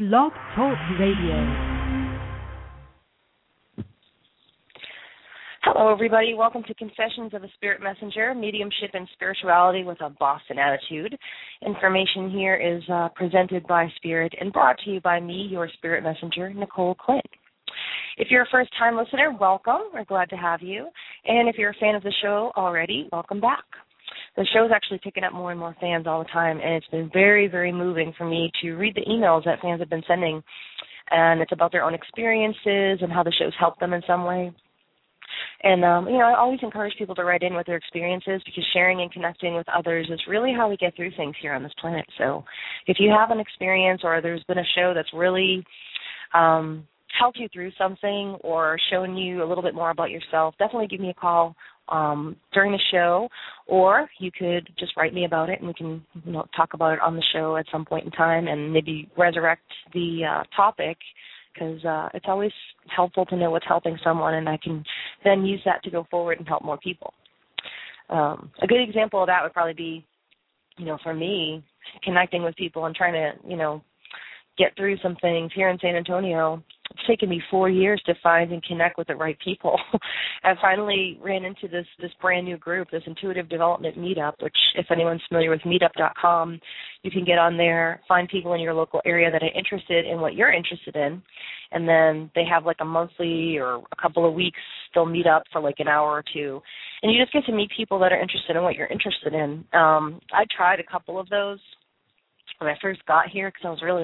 Blog Talk Radio. Hello, everybody. Welcome to Confessions of a Spirit Messenger, Mediumship and Spirituality with a Boston Attitude. Information here is presented by Spirit and brought to you by me, your Spirit Messenger, Nicole Clint. If you're a first-time listener, welcome. We're glad to have you. And if you're a fan of the show already, welcome back. The show's actually picking up more and more fans all the time, and it's been very, very moving for me to read the emails that fans have been sending. And it's about their own experiences and how the show's helped them in some way. And, I always encourage people to write in with their experiences because sharing and connecting with others is really how we get through things here on this planet. So if you have an experience or there's been a show that's really helped you through something or shown you a little bit more about yourself, definitely give me a call during the show, or you could just write me about it and we can talk about it on the show at some point in time and maybe resurrect the topic, because it's always helpful to know what's helping someone, and I can then use that to go forward and help more people. A good example of that would probably be, for me, connecting with people and trying to, get through some things here in San Antonio. It's taken me 4 years to find and connect with the right people. I finally ran into this brand new group, this Intuitive Development Meetup, which if anyone's familiar with meetup.com, you can get on there, find people in your local area that are interested in what you're interested in, and then they have like a monthly or a couple of weeks they'll meet up for like an hour or two, and you just get to meet people that are interested in what you're interested in. I tried a couple of those when I first got here because I was really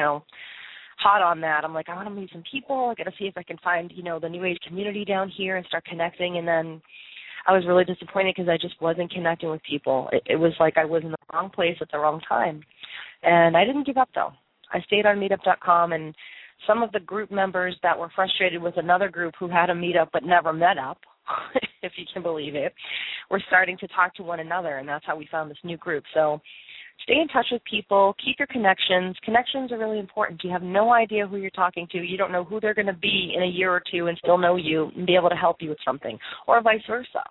hot on that. I'm like, I want to meet some people. I got to see if I can find, the New Age community down here and start connecting. And then I was really disappointed because I just wasn't connecting with people. It was like I was in the wrong place at the wrong time. And I didn't give up, though. I stayed on meetup.com, and some of the group members that were frustrated with another group who had a meetup but never met up, if you can believe it, were starting to talk to one another, and that's how we found this new group. So stay in touch with people. Keep your connections. Connections are really important. You have no idea who you're talking to. You don't know who they're going to be in a year or two and still know you and be able to help you with something, or vice versa.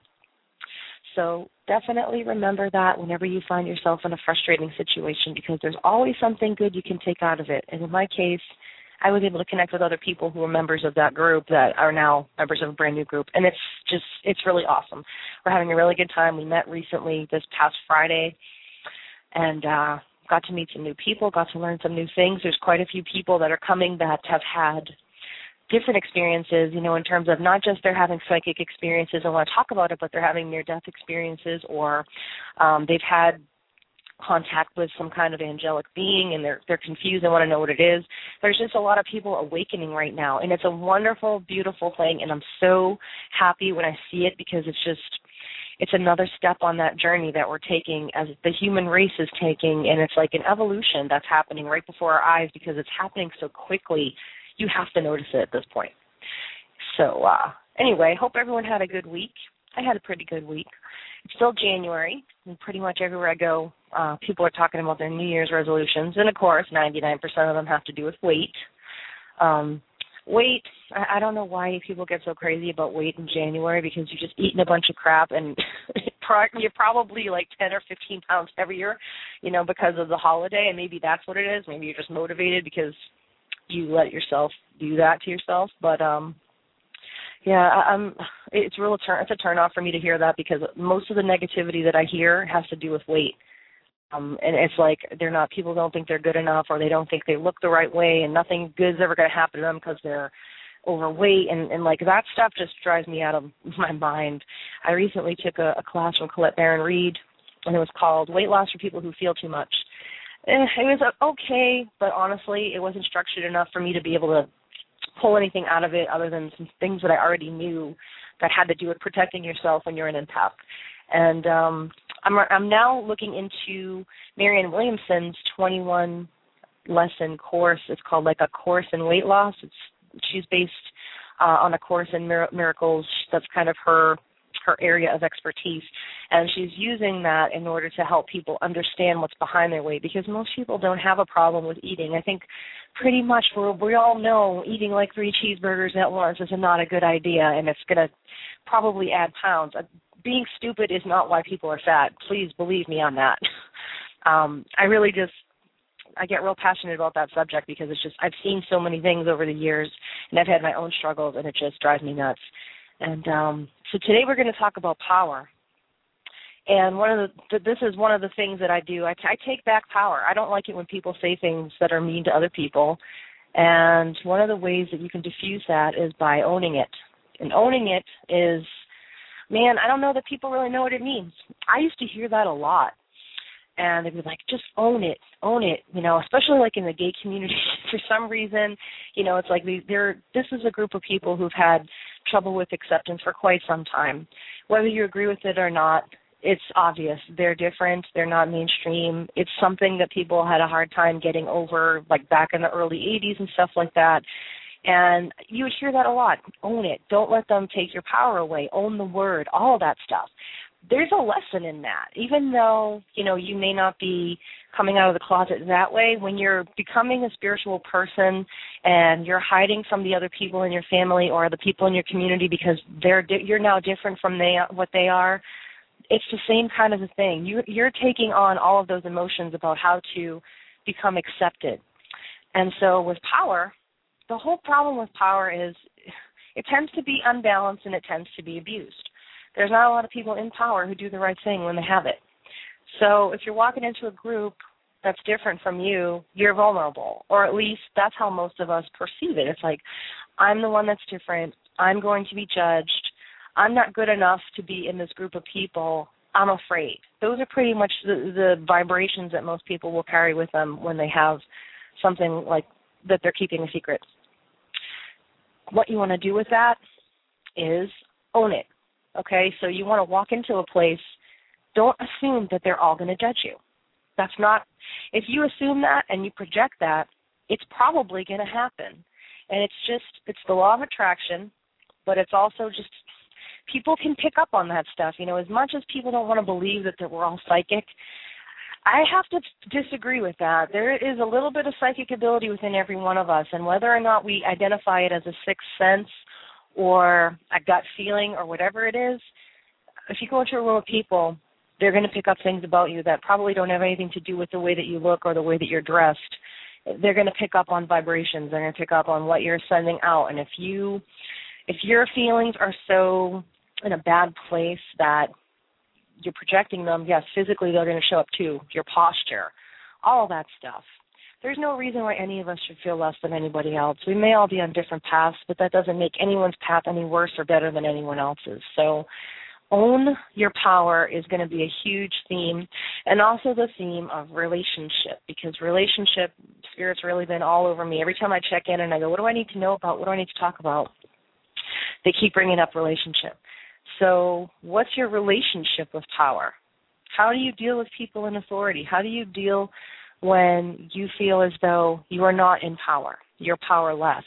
So definitely remember that whenever you find yourself in a frustrating situation, because there's always something good you can take out of it. And in my case, I was able to connect with other people who were members of that group that are now members of a brand new group. And it's really awesome. We're having a really good time. We met recently this past Friday, and got to meet some new people, got to learn some new things. There's quite a few people that are coming that have had different experiences, in terms of not just they're having psychic experiences and want to talk about it, but they're having near-death experiences, or they've had contact with some kind of angelic being and they're confused and want to know what it is. There's just a lot of people awakening right now, and it's a wonderful, beautiful thing, and I'm so happy when I see it because it's another step on that journey that we're taking, as the human race is taking, and it's like an evolution that's happening right before our eyes because it's happening so quickly. You have to notice it at this point. So anyway, hope everyone had a good week. I had a pretty good week. It's still January, and pretty much everywhere I go, people are talking about their New Year's resolutions, and of course, 99% of them have to do with weight. Weight, I don't know why people get so crazy about weight in January, because you're just eating a bunch of crap and you're probably like 10 or 15 pounds heavier, because of the holiday, and maybe that's what it is. Maybe you're just motivated because you let yourself do that to yourself. But, it's a turn off for me to hear that, because most of the negativity that I hear has to do with weight. And it's like people don't think they're good enough, or they don't think they look the right way, and nothing good's ever going to happen to them because they're overweight. And like that stuff just drives me out of my mind. I recently took a class from Colette Baron Reed, and it was called Weight Loss for People Who Feel Too Much. And it was okay, but honestly, it wasn't structured enough for me to be able to pull anything out of it other than some things that I already knew that had to do with protecting yourself when you're an empath. And I'm now looking into Marianne Williamson's 21-lesson course. It's called like A Course in Weight Loss. She's based on A Course in Miracles. That's kind of her area of expertise, and she's using that in order to help people understand what's behind their weight, because most people don't have a problem with eating. I think pretty much we all know eating like 3 cheeseburgers at once is not a good idea, and it's going to probably add pounds. Being stupid is not why people are fat. Please believe me on that. I really just I get real passionate about that subject because it's just I've seen so many things over the years, and I've had my own struggles, and it just drives me nuts. And so today we're going to talk about power. And this is one of the things that I do. I take back power. I don't like it when people say things that are mean to other people. And one of the ways that you can diffuse that is by owning it. And owning it is, man, I don't know that people really know what it means. I used to hear that a lot. And they'd be like, just own it, especially like in the gay community. For some reason, it's like this is a group of people who've had trouble with acceptance for quite some time. Whether you agree with it or not, it's obvious. They're different. They're not mainstream. It's something that people had a hard time getting over, like back in the early 80s and stuff like that. And you would hear that a lot. Own it. Don't let them take your power away. Own the word, all of that stuff. There's a lesson in that. Even though, you may not be coming out of the closet that way, when you're becoming a spiritual person and you're hiding from the other people in your family or the people in your community because you're now different from what they are, it's the same kind of a thing. You're taking on all of those emotions about how to become accepted. And so with power, the whole problem with power is it tends to be unbalanced and it tends to be abused. There's not a lot of people in power who do the right thing when they have it. So if you're walking into a group that's different from you, you're vulnerable, or at least that's how most of us perceive it. It's like, I'm the one that's different. I'm going to be judged. I'm not good enough to be in this group of people. I'm afraid. Those are pretty much the vibrations that most people will carry with them when they have something like that they're keeping a secret. What you want to do with that is own it. Okay, so you want to walk into a place, don't assume that they're all going to judge you. That's not, if you assume that and you project that, it's probably going to happen. And it's the law of attraction, but it's also just, people can pick up on that stuff. As much as people don't want to believe that we're all psychic, I have to disagree with that. There is a little bit of psychic ability within every one of us, and whether or not we identify it as a sixth sense or a gut feeling or whatever it is, if you go into a room of people, they're going to pick up things about you that probably don't have anything to do with the way that you look or the way that you're dressed. They're going to pick up on vibrations. They're going to pick up on what you're sending out. And if your feelings are so in a bad place that you're projecting them, yes, physically they're going to show up too, your posture, all that stuff. There's no reason why any of us should feel less than anybody else. We may all be on different paths, but that doesn't make anyone's path any worse or better than anyone else's. So own your power is going to be a huge theme, and also the theme of relationship, because relationship, Spirit's really been all over me. Every time I check in and I go, what do I need to know about? What do I need to talk about? They keep bringing up relationship. So what's your relationship with power? How do you deal with people in authority? How do you deal when you feel as though you are not in power, you're powerless?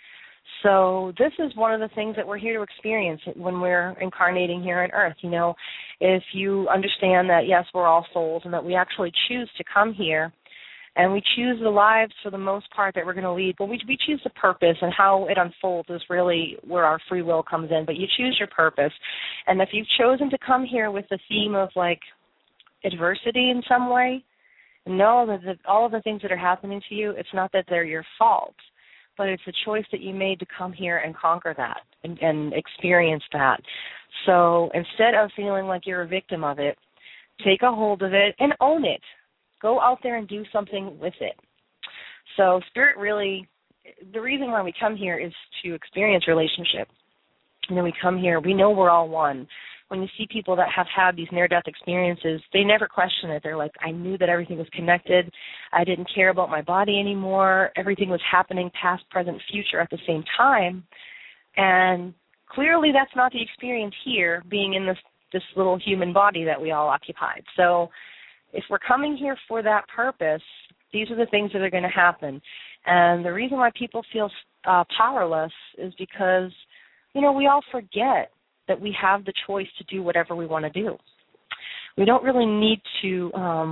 So this is one of the things that we're here to experience when we're incarnating here on Earth. If you understand that, yes, we're all souls and that we actually choose to come here and we choose the lives for the most part that we're going to lead, but we choose the purpose, and how it unfolds is really where our free will comes in. But you choose your purpose. And if you've chosen to come here with the theme of like adversity in some way, know that all of the things that are happening to you, it's not that they're your fault, but it's a choice that you made to come here and conquer that and experience that. So instead of feeling like you're a victim of it, take a hold of it and own it. Go out there and do something with it. So Spirit really, the reason why we come here is to experience relationship. And then we come here, we know we're all one. When you see people that have had these near-death experiences, they never question it. They're like, I knew that everything was connected. I didn't care about my body anymore. Everything was happening past, present, future at the same time. And clearly that's not the experience here, being in this little human body that we all occupied. So if we're coming here for that purpose, these are the things that are going to happen. And the reason why people feel powerless is because, we all forget that we have the choice to do whatever we want to do. We don't really need to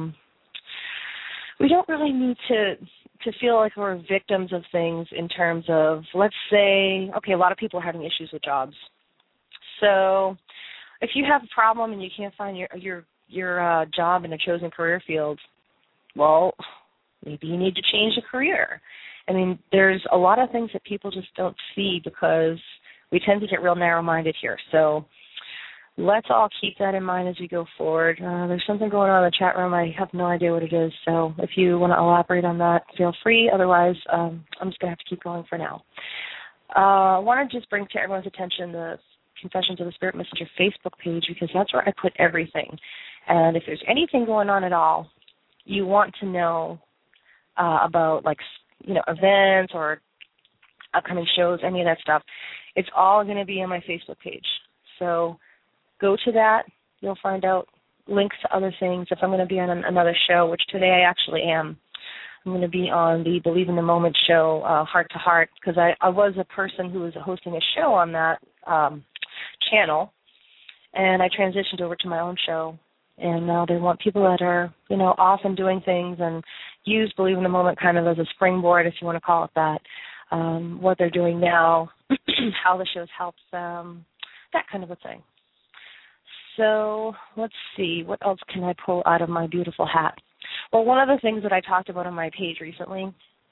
feel like we're victims of things in terms of, let's say, okay, a lot of people are having issues with jobs. So if you have a problem and you can't find your job in a chosen career field, well, Maybe you need to change a career. I mean, there's a lot of things that people just don't see because we tend to get real narrow-minded here. So let's all keep that in mind as we go forward. There's something going on in the chat room. I have no idea what it is. So if you want to elaborate on that, feel free. Otherwise, I'm just going to have to keep going for now. I want to just bring to everyone's attention the Confessions of the Spirit Messenger Facebook page, because that's where I put everything. And if there's anything going on at all you want to know about, like, events or upcoming shows, any of that stuff, it's all going to be on my Facebook page. So go to that. You'll find out links to other things. If I'm going to be on another show, which today I actually am, I'm going to be on the Believe in the Moment show, Heart to Heart, because I was a person who was hosting a show on that channel, and I transitioned over to my own show. And now they want people that are, off and doing things and use Believe in the Moment kind of as a springboard, if you want to call it that, what they're doing now, how the show's helped them, that kind of a thing. So let's see, what else can I pull out of my beautiful hat? Well, one of the things that I talked about on my page recently,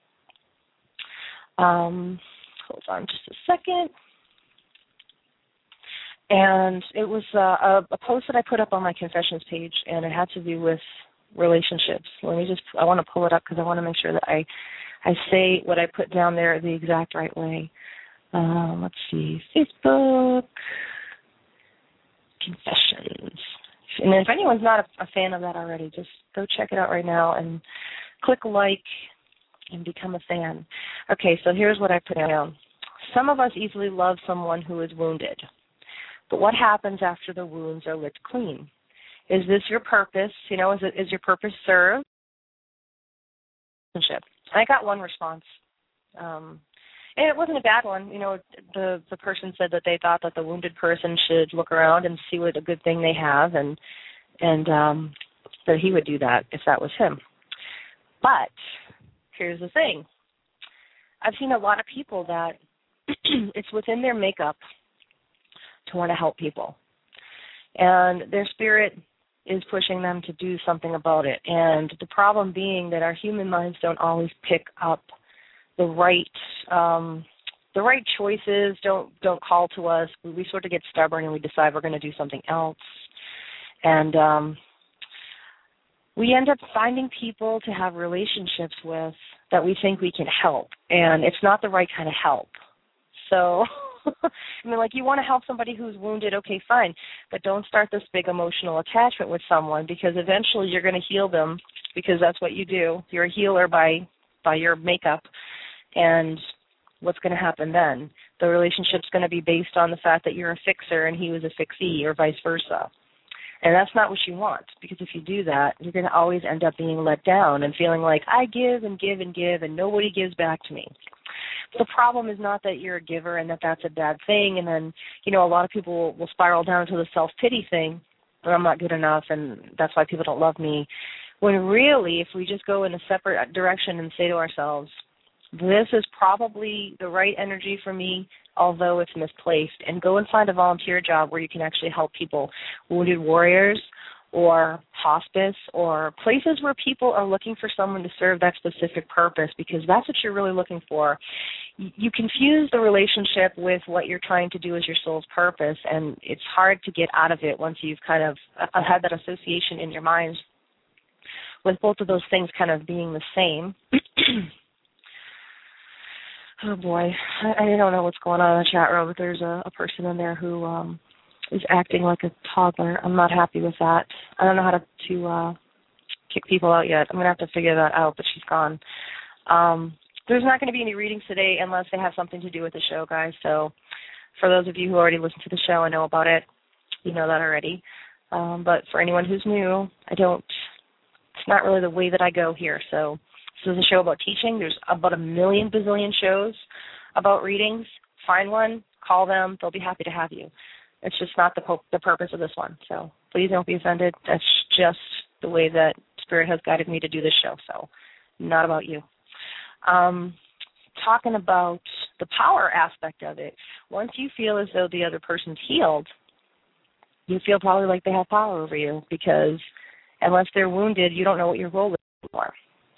hold on just a second, and it was a post that I put up on my Confessions page, and it had to do with relationships. I want to pull it up because I want to make sure that I say what I put down there the exact right way. Let's see, Facebook Confessions. And if anyone's not a fan of that already, just go check it out right now and click like and become a fan. Okay, so here's what I put down. Some of us easily love someone who is wounded, but what happens after the wounds are licked clean? Is this your purpose? Is your purpose served? I got one response. And it wasn't a bad one. The person said that they thought that the wounded person should look around and see what a good thing they have, and that he would do that if that was him. But here's the thing. I've seen a lot of people that it's within their makeup to want to help people. And their spirit is pushing them to do something about it. And the problem being that our human minds don't always pick up the right choices, don't call to us. We sort of get stubborn and we decide we're going to do something else. And we end up finding people to have relationships with that we think we can help, and it's not the right kind of help. So, you want to help somebody who's wounded, okay, fine, but don't start this big emotional attachment with someone, because eventually you're going to heal them, because that's what you do. You're a healer by your makeup. And what's going to happen then? The relationship's going to be based on the fact that you're a fixer and he was a fixee, or vice versa. And that's not what you want, because if you do that, you're going to always end up being let down and feeling like, I give and give and give and nobody gives back to me. The problem is not that you're a giver and that that's a bad thing, and then, a lot of people will spiral down to the self-pity thing, or I'm not good enough and that's why people don't love me, when really if we just go in a separate direction and say to ourselves, this is probably the right energy for me, although it's misplaced, and go and find a volunteer job where you can actually help people, wounded warriors or hospice or places where people are looking for someone to serve that specific purpose, because that's what you're really looking for. You confuse the relationship with what you're trying to do as your soul's purpose, and it's hard to get out of it once you've kind of had that association in your mind with both of those things kind of being the same. Oh, boy. I don't know what's going on in the chat room, but there's a person in there who is acting like a toddler. I'm not happy with that. I don't know how to kick people out yet. I'm going to have to figure that out, but she's gone. There's not going to be any readings today unless they have something to do with the show, guys. So for those of you who already listened to the show and know about it, you know that already. But for anyone who's new, it's not really the way that I go here, so. This is a show about teaching. There's about a million bazillion shows about readings. Find one, call them. They'll be happy to have you. It's just not the purpose of this one. So please don't be offended. That's just the way that Spirit has guided me to do this show. So not about you. Talking about the power aspect of it, once you feel as though the other person's healed, you feel probably like they have power over you, because unless they're wounded, you don't know what your role is anymore.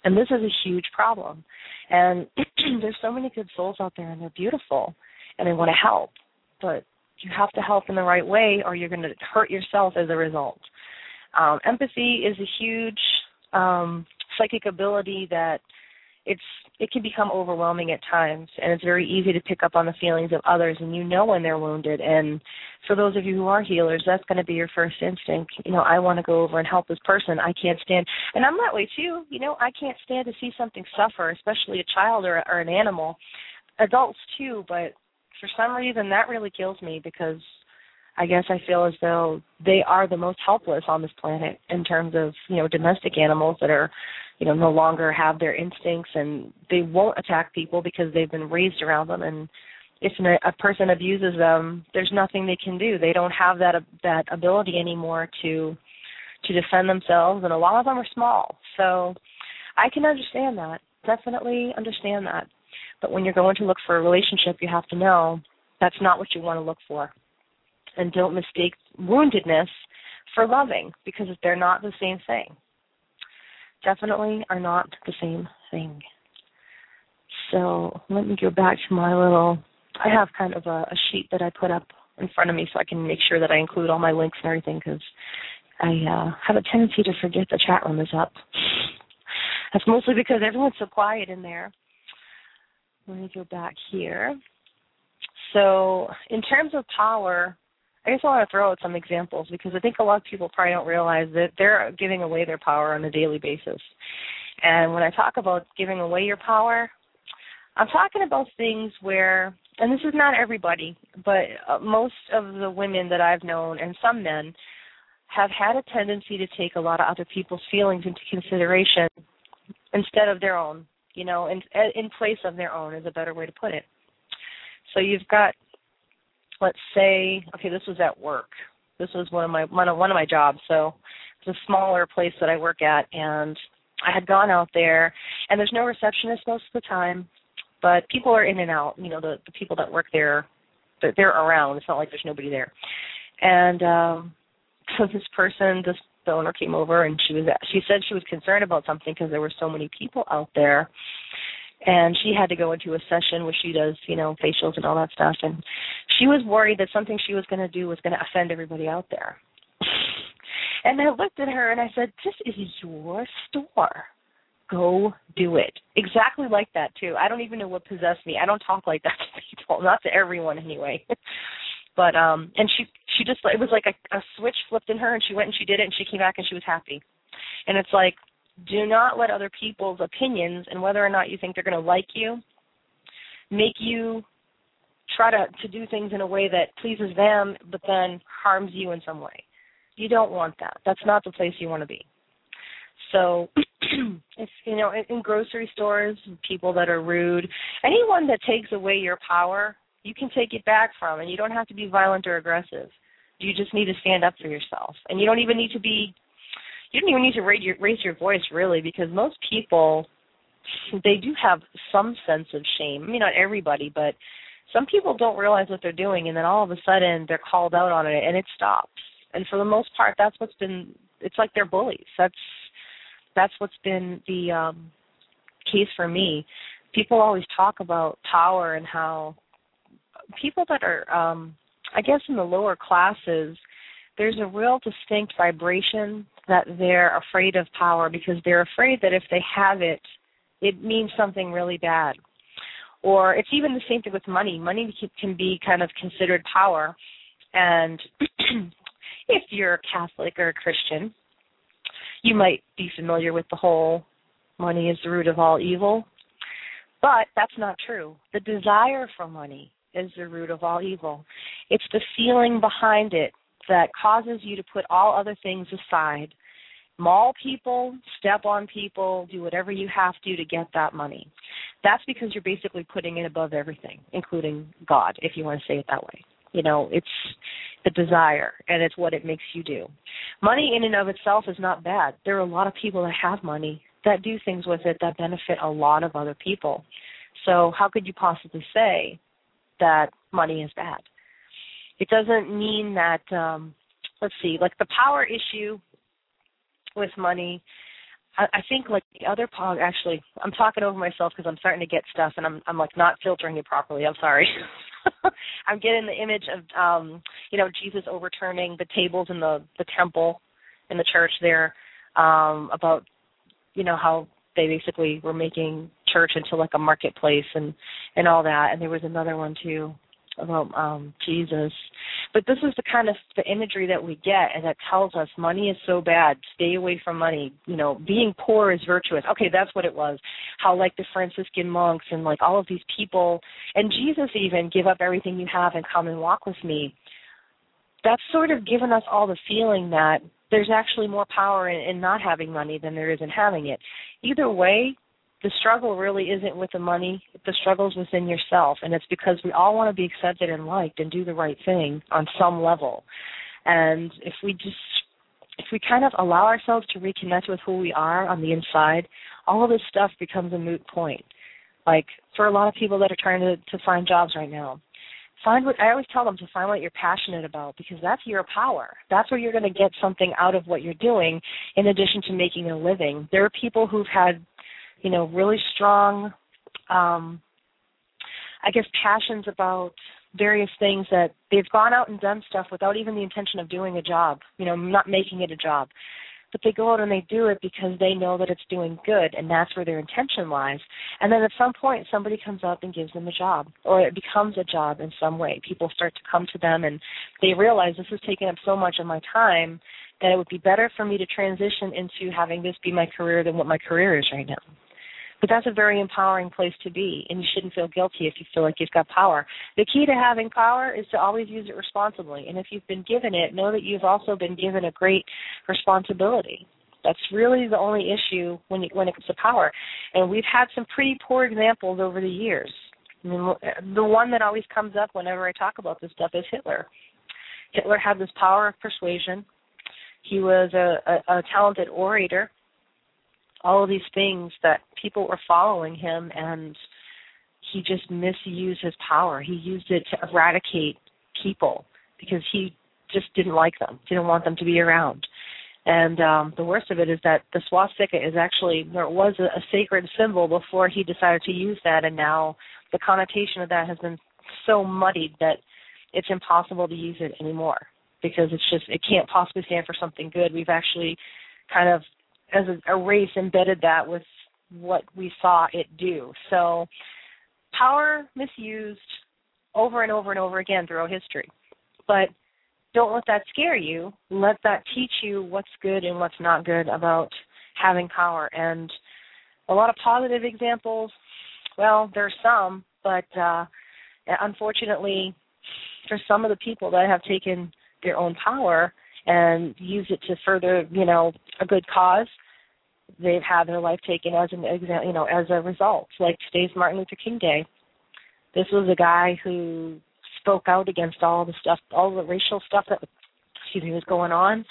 And this is a huge problem. And there's so many good souls out there, and they're beautiful, and they want to help. But you have to help in the right way, or you're going to hurt yourself as a result. Empathy is a huge psychic ability that it can become overwhelming at times, and it's very easy to pick up on the feelings of others, and you know when they're wounded. And for those of you who are healers, that's going to be your first instinct. I want to go over and help this person. I can't stand, and I'm that way too. I can't stand to see something suffer, especially a child or an animal. Adults too, but for some reason that really kills me, because I guess I feel as though they are the most helpless on this planet in terms of, domestic animals that are, no longer have their instincts, and they won't attack people because they've been raised around them. And if a person abuses them, there's nothing they can do. They don't have that ability anymore to defend themselves, and a lot of them are small. So I can understand that, definitely understand that. But when you're going to look for a relationship, you have to know that's not what you want to look for. And don't mistake woundedness for loving, because they're not the same thing. Definitely are not the same thing. So let me go back to my I have kind of a sheet that I put up in front of me so I can make sure that I include all my links and everything, because I have a tendency to forget the chat room is up. That's mostly because everyone's so quiet in there. Let me go back here. So in terms of power, I just want to throw out some examples, because I think a lot of people probably don't realize that they're giving away their power on a daily basis. And when I talk about giving away your power, I'm talking about things where, and this is not everybody, but most of the women that I've known, and some men, have had a tendency to take a lot of other people's feelings into consideration instead of their own, in place of their own is a better way to put it. So you've got, let's say, okay, this was at work. This was one of my jobs. So it's a smaller place that I work at, and I had gone out there, and there's no receptionist most of the time, but people are in and out. The people that work there, they're around. It's not like there's nobody there. And so the owner came over, and she said she was concerned about something because there were so many people out there. And she had to go into a session where she does, facials and all that stuff. And she was worried that something she was going to do was going to offend everybody out there. And I looked at her and I said, this is your store. Go do it. Exactly like that, too. I don't even know what possessed me. I don't talk like that to people, not to everyone anyway. But, and she just, it was like a switch flipped in her, and she went and she did it, and she came back and she was happy. And it's like, do not let other people's opinions and whether or not you think they're going to like you make you try to do things in a way that pleases them but then harms you in some way. You don't want that. That's not the place you want to be. So if, in grocery stores, people that are rude, anyone that takes away your power, you can take it back from, and you don't have to be violent or aggressive. You just need to stand up for yourself. And you don't even need to raise your voice, really, because most people, they do have some sense of shame. I mean, not everybody, but some people don't realize what they're doing, and then all of a sudden they're called out on it, and it stops. And for the most part, it's like they're bullies. That's what's been the case for me. People always talk about power and how people that are, I guess, in the lower classes, there's a real distinct vibration that they're afraid of power, because they're afraid that if they have it, it means something really bad. Or it's even the same thing with money. Money can be kind of considered power. And if you're a Catholic or a Christian, you might be familiar with the whole money is the root of all evil. But that's not true. The desire for money is the root of all evil. It's the feeling behind it that causes you to put all other things aside, maul people, step on people, do whatever you have to get that money. That's because you're basically putting it above everything, including God, if you want to say it that way. It's the desire, and it's what it makes you do. Money in and of itself is not bad. There are a lot of people that have money that do things with it that benefit a lot of other people. So how could you possibly say that money is bad? It doesn't mean that, like the power issue with money, I think like the other part, actually, I'm talking over myself because I'm starting to get stuff and I'm like not filtering it properly. I'm sorry. I'm getting the image of, Jesus overturning the tables in the temple in the church there, about, how they basically were making church into like a marketplace and all that. And there was another one too about Jesus. But this is the kind of the imagery that we get, and that tells us money is so bad. Stay away from money. Being poor is virtuous. Okay, that's what it was. How like the Franciscan monks and like all of these people, and Jesus even, give up everything you have and come and walk with me. That's sort of given us all the feeling that there's actually more power in not having money than there is in having it. Either way, the struggle really isn't with the money. The struggle's within yourself, and it's because we all want to be accepted and liked and do the right thing on some level. And if we kind of allow ourselves to reconnect with who we are on the inside, all of this stuff becomes a moot point. Like for a lot of people that are trying to find jobs right now, I always tell them to find what you're passionate about, because that's your power. That's where you're going to get something out of what you're doing in addition to making a living. There are people who've had really strong, passions about various things that they've gone out and done stuff without even the intention of doing a job, not making it a job. But they go out and they do it because they know that it's doing good, and that's where their intention lies. And then at some point, somebody comes up and gives them a job, or it becomes a job in some way. People start to come to them, and they realize this is taking up so much of my time that it would be better for me to transition into having this be my career than what my career is right now. But that's a very empowering place to be, and you shouldn't feel guilty if you feel like you've got power. The key to having power is to always use it responsibly, and if you've been given it, know that you've also been given a great responsibility. That's really the only issue when it comes to power. And we've had some pretty poor examples over the years. I mean, the one that always comes up whenever I talk about this stuff is Hitler. Hitler had this power of persuasion. He was a talented orator. All of these things that people were following him, and he just misused his power. He used it to eradicate people because he just didn't like them, didn't want them to be around. And the worst of it is that the swastika is actually, there was a sacred symbol before he decided to use that, and now the connotation of that has been so muddied that it's impossible to use it anymore because it can't possibly stand for something good. We've actually kind of, as a race, embedded that with what we saw it do. So power misused over and over and over again throughout history. But don't let that scare you. Let that teach you what's good and what's not good about having power. And a lot of positive examples, well, there's some, but unfortunately for some of the people that have taken their own power and used it to further, a good cause, they've had their life taken as an example, as a result. Like today's Martin Luther King Day. This was a guy who spoke out against all the stuff, all the racial stuff that was going on,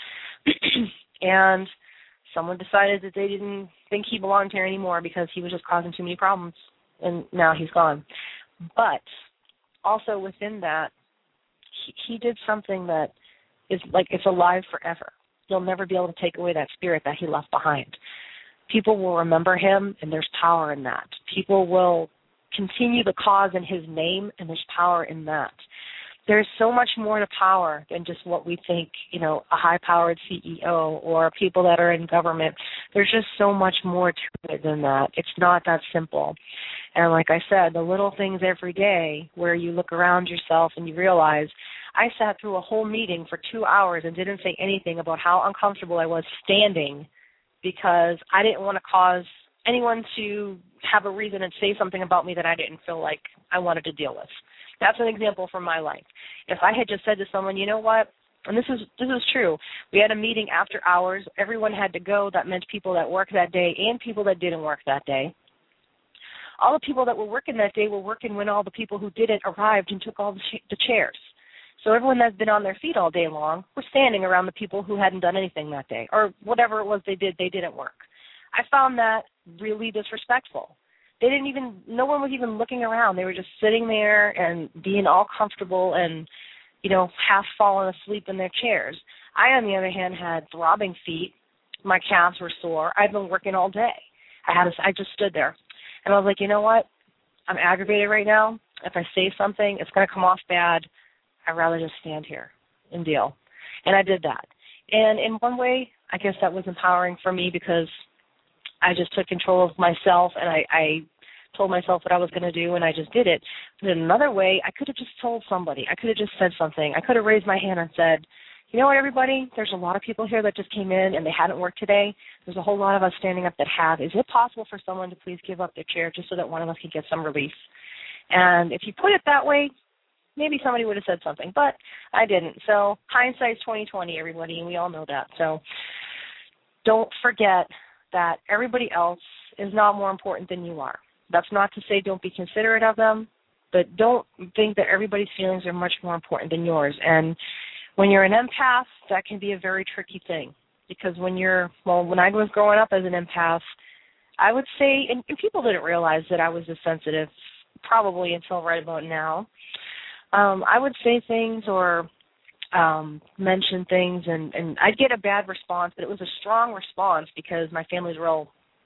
and someone decided that they didn't think he belonged here anymore because he was just causing too many problems, and now he's gone. But also within that, he did something that is like it's alive forever. You'll never be able to take away that spirit that he left behind. People will remember him, and there's power in that. People will continue the cause in his name, and there's power in that. There's so much more to power than just what we think, a high-powered CEO or people that are in government. There's just so much more to it than that. It's not that simple. And like I said, the little things every day where you look around yourself and you realize, I sat through a whole meeting for 2 hours and didn't say anything about how uncomfortable I was standing because I didn't want to cause anyone to have a reason to say something about me that I didn't feel like I wanted to deal with. That's an example from my life. If I had just said to someone, you know what, and this is true, we had a meeting after hours, everyone had to go, that meant people that worked that day and people that didn't work that day. All the people that were working that day were working when all the people who didn't arrived and took all the chairs. So everyone that's been on their feet all day long were standing around the people who hadn't done anything that day, or whatever it was they didn't work. I found that really disrespectful. No one was even looking around. They were just sitting there and being all comfortable and, half falling asleep in their chairs. I, on the other hand, had throbbing feet, My calves were sore. I'd been working all day. I just stood there. And I was like, you know what? I'm aggravated right now. If I say something, it's going to come off bad. I'd rather just stand here and deal. And I did that. And in one way, I guess that was empowering for me because I just took control of myself and I told myself what I was going to do and I just did it. But in another way, I could have just told somebody. I could have just said something. I could have raised my hand and said, you know what, everybody, there's a lot of people here that just came in and they hadn't worked today. There's a whole lot of us standing up that have. Is it possible for someone to please give up their chair just so that one of us can get some relief? And if you put it that way, maybe somebody would have said something, but I didn't. So hindsight's 20/20, everybody, and we all know that. So don't forget that everybody else is not more important than you are. That's not to say don't be considerate of them, but don't think that everybody's feelings are much more important than yours. And when you're an empath, that can be a very tricky thing because when I was growing up as an empath, I would say, and people didn't realize that I was this sensitive probably until right about now. I would say things or mention things, and I'd get a bad response, but it was a strong response because my family's real,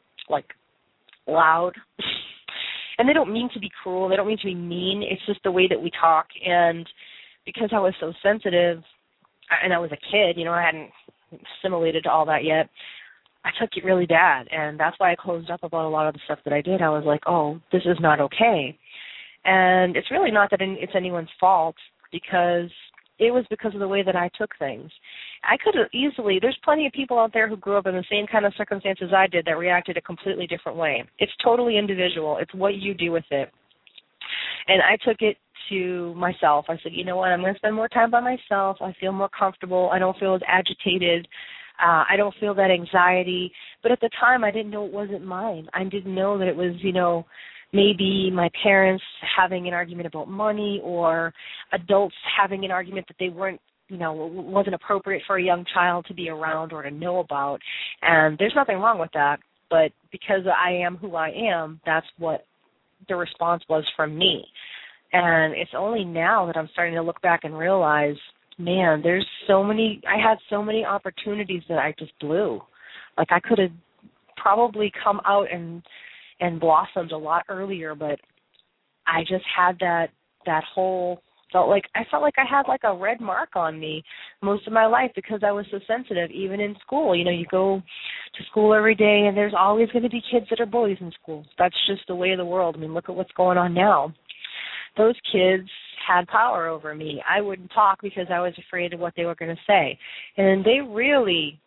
loud. And they don't mean to be cruel. They don't mean to be mean. It's just the way that we talk. And because I was so sensitive, and I was a kid, I hadn't assimilated to all that yet, I took it really bad. And that's why I closed up about a lot of the stuff that I did. I was like, oh, this is not okay. And it's really not that it's anyone's fault because it was because of the way that I took things. I could have easily, there's plenty of people out there who grew up in the same kind of circumstances I did that reacted a completely different way. It's totally individual. It's what you do with it. And I took it to myself. I said, you know what, I'm going to spend more time by myself. I feel more comfortable. I don't feel as agitated. I don't feel that anxiety. But at the time, I didn't know it wasn't mine. I didn't know that it was, maybe my parents having an argument about money or adults having an argument that they weren't, wasn't appropriate for a young child to be around or to know about. And there's nothing wrong with that. But because I am who I am, that's what the response was from me. And it's only now that I'm starting to look back and realize, man, I had so many opportunities that I just blew. I could have probably come out and blossomed a lot earlier, but I just had that whole, I felt like I had a red mark on me most of my life because I was so sensitive, even in school. You go to school every day and there's always going to be kids that are bullies in school. That's just the way of the world. I mean, look at what's going on now. Those kids had power over me. I wouldn't talk because I was afraid of what they were going to say. And they really,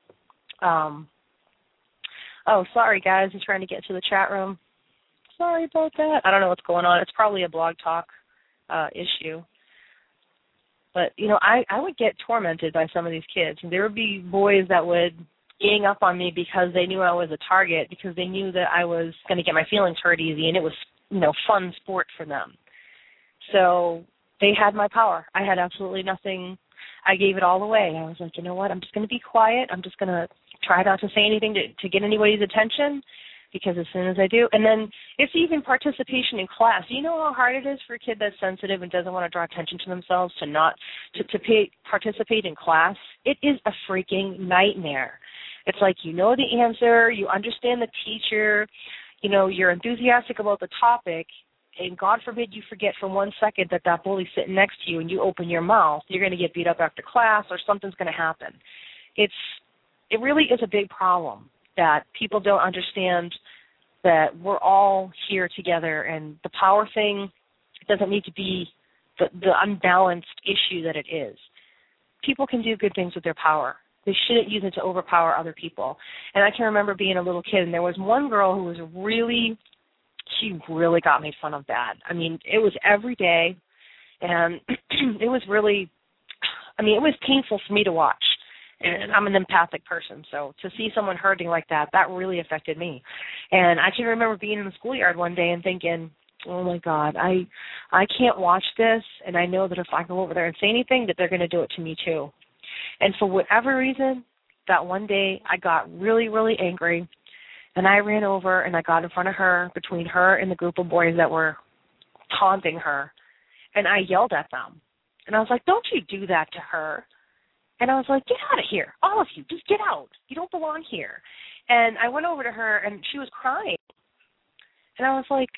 oh, sorry, guys, I'm trying to get to the chat room. Sorry about that. I don't know what's going on. It's probably a Blog Talk issue. But, I would get tormented by some of these kids. And there would be boys that would gang up on me because they knew I was a target, because they knew that I was going to get my feelings hurt easy, and it was, fun sport for them. So they had my power. I had absolutely nothing. I gave it all away. I was like, you know what, I'm just going to be quiet. I'm just going to try not to say anything to get anybody's attention, because as soon as I do, and then it's even participation in class. Do you know how hard it is for a kid that's sensitive and doesn't want to draw attention to themselves to participate in class? It is a freaking nightmare. It's like you know the answer, you understand the teacher, you're enthusiastic about the topic, and God forbid you forget for 1 second that bully's sitting next to you and you open your mouth, you're going to get beat up after class or something's going to happen. It really is a big problem that people don't understand that we're all here together, and the power thing doesn't need to be the unbalanced issue that it is. People can do good things with their power. They shouldn't use it to overpower other people. And I can remember being a little kid, and there was one girl who was she really got made fun of bad. I mean, it was every day, and it was really, it was painful for me to watch. And I'm an empathic person, so to see someone hurting like that really affected me. And I can remember being in the schoolyard one day and thinking, oh, my God, I can't watch this, and I know that if I go over there and say anything, that they're going to do it to me too. And for whatever reason, that one day I got really, really angry, and I ran over and I got in front of her, between her and the group of boys that were taunting her, and I yelled at them. And I was like, don't you do that to her. And I was like, get out of here, all of you, just get out. You don't belong here. And I went over to her, and she was crying. And I was like,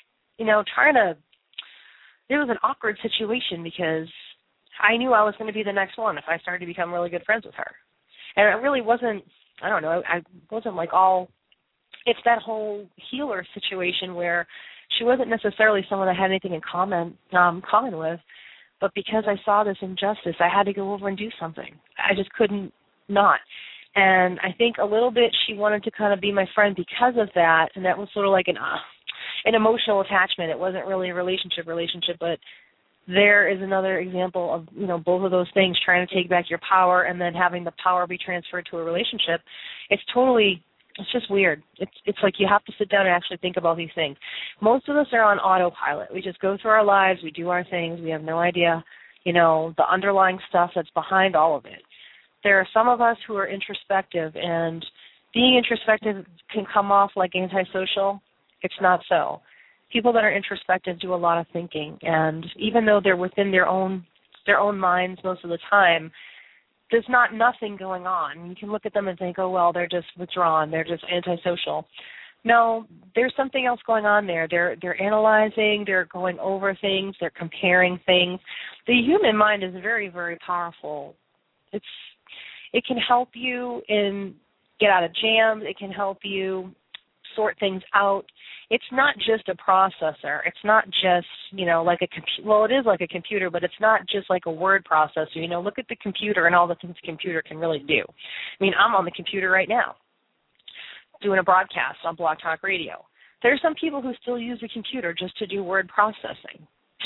it was an awkward situation because I knew I was going to be the next one if I started to become really good friends with her. And it really wasn't, I wasn't like all, it's that whole healer situation where she wasn't necessarily someone I had anything in common with, but because I saw this injustice, I had to go over and do something. I just couldn't not. And I think a little bit she wanted to kind of be my friend because of that, and that was sort of like an emotional attachment. It wasn't really a relationship, but there is another example of, both of those things, trying to take back your power and then having the power be transferred to a relationship. It's just weird. It's like you have to sit down and actually think about these things. Most of us are on autopilot. We just go through our lives, we do our things, we have no idea, the underlying stuff that's behind all of it. There are some of us who are introspective, and being introspective can come off like antisocial. It's not so. People that are introspective do a lot of thinking, and even though they're within their own minds most of the time, there's nothing going on. You can look at them and think, oh, well, they're just withdrawn, they're just antisocial. No, there's something else going on there. They're analyzing, they're going over things, they're comparing things. The human mind is very, very powerful. It can help you get out of jams. It can help you sort things out. It's not just a processor. It's not just, like a computer. Well, it is like a computer, but it's not just like a word processor. Look at the computer and all the things the computer can really do. I mean, I'm on the computer right now doing a broadcast on Blog Talk Radio. There's some people who still use the computer just to do word processing.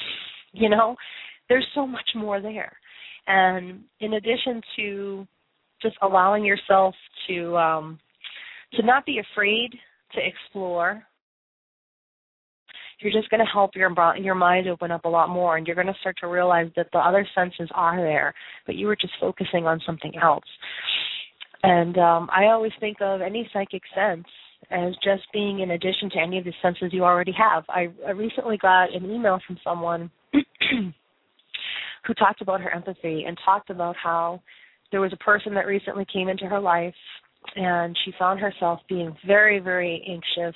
There's so much more there. And in addition to just allowing yourself to not be afraid to explore, you're just going to help your mind open up a lot more, and you're going to start to realize that the other senses are there, but you were just focusing on something else. And I always think of any psychic sense as just being in addition to any of the senses you already have. I recently got an email from someone who talked about her empathy and talked about how there was a person that recently came into her life, and she found herself being very, very anxious,